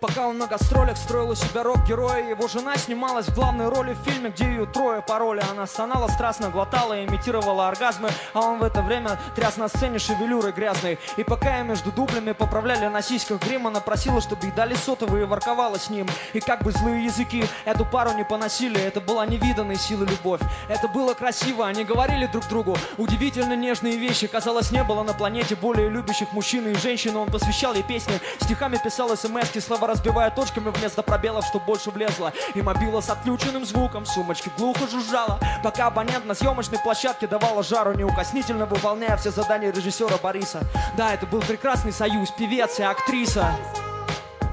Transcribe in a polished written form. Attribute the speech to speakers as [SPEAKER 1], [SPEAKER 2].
[SPEAKER 1] Пока он на гастролях строил у себя рок-героя, его жена снималась в главной роли в фильме, где ее трое пароли. Она стонала, страстно глотала и имитировала оргазмы, а он в это время тряс на сцене шевелюрой грязной. И пока я между дублями поправляли на сиськах грим, она просила, чтобы ей дали сотовые, и ворковала с ним. И как бы злые языки эту пару не поносили, это была невиданной силы любовь. Это было красиво, они говорили друг другу удивительно нежные вещи. Казалось, не было на планете более любящих мужчин и женщин. Он посвящал ей песни, стихами писал смс-ки, слова разбивая точками вместо пробелов, чтоб больше влезло. И мобила с отключенным звуком в сумочке глухо жужжала, пока абонент на съемочной площадке давала жару, неукоснительно выполняя все задания режиссера Бориса. Да, это был прекрасный союз, певец и актриса.